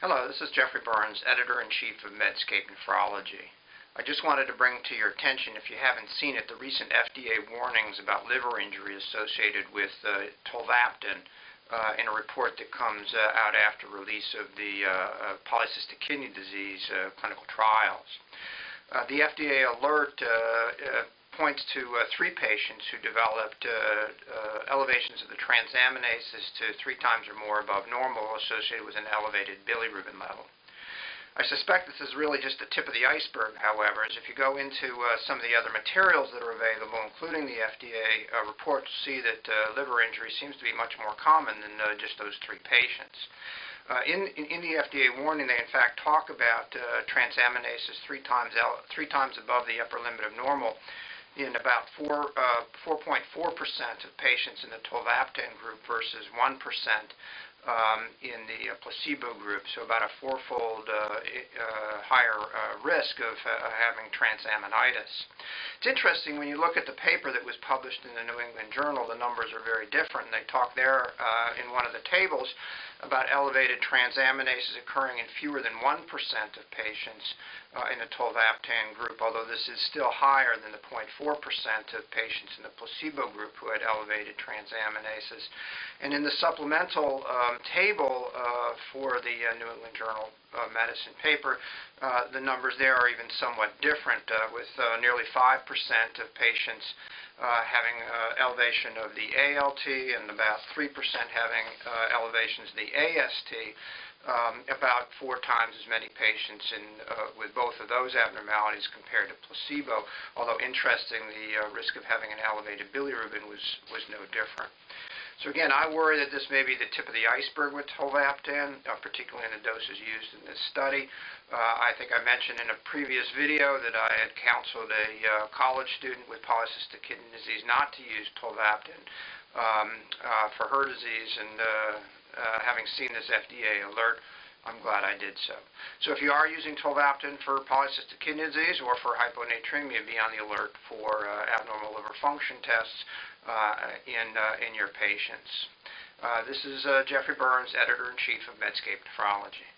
Hello, this is Jeffrey Burns, Editor-in-Chief of Medscape Nephrology. I just wanted to bring to your attention, if you haven't seen it, the recent FDA warnings about liver injury associated with tolvaptan in a report that comes out after release of the polycystic kidney disease clinical trials. The FDA alert points to 3 patients who developed elevations of the transaminases to 3 times or more above normal associated with an elevated bilirubin level. I suspect this is really just the tip of the iceberg, however, as if you go into some of the other materials that are available, including the FDA reports, see that liver injury seems to be much more common than just those 3 patients. In the FDA warning, they in fact talk about transaminases 3 times above the upper limit of normal in about 4.4% of patients in the tolvaptan group versus 1% in the placebo group, so about a 4-fold higher risk of having transaminitis. It's interesting when you look at the paper that was published in the New England Journal, the numbers are very different. They talk there in one of the tables about elevated transaminases occurring in fewer than 1% of patients in the tolvaptan group, although this is still higher than the 0.4% of patients in the placebo group who had elevated transaminases. And in the supplemental table for the New England Journal of Medicine paper, the numbers there are even somewhat different, with nearly 5% of patients having elevation of the ALT and about 3% having elevations of the AST, about 4 times as many patients with both of those abnormalities compared to placebo, although interestingly, the risk of having an elevated bilirubin was no different. So again, I worry that this may be the tip of the iceberg with tolvaptan, particularly in the doses used in this study. I think I mentioned in a previous video that I had counseled a college student with polycystic kidney disease not to use tolvaptan for her disease, and having seen this FDA alert, I'm glad I did so. So if you are using tolvaptan for polycystic kidney disease or for hyponatremia, be on the alert for abnormal liver function tests in your patients. This is Jeffrey Burns, Editor-in-Chief of Medscape Nephrology.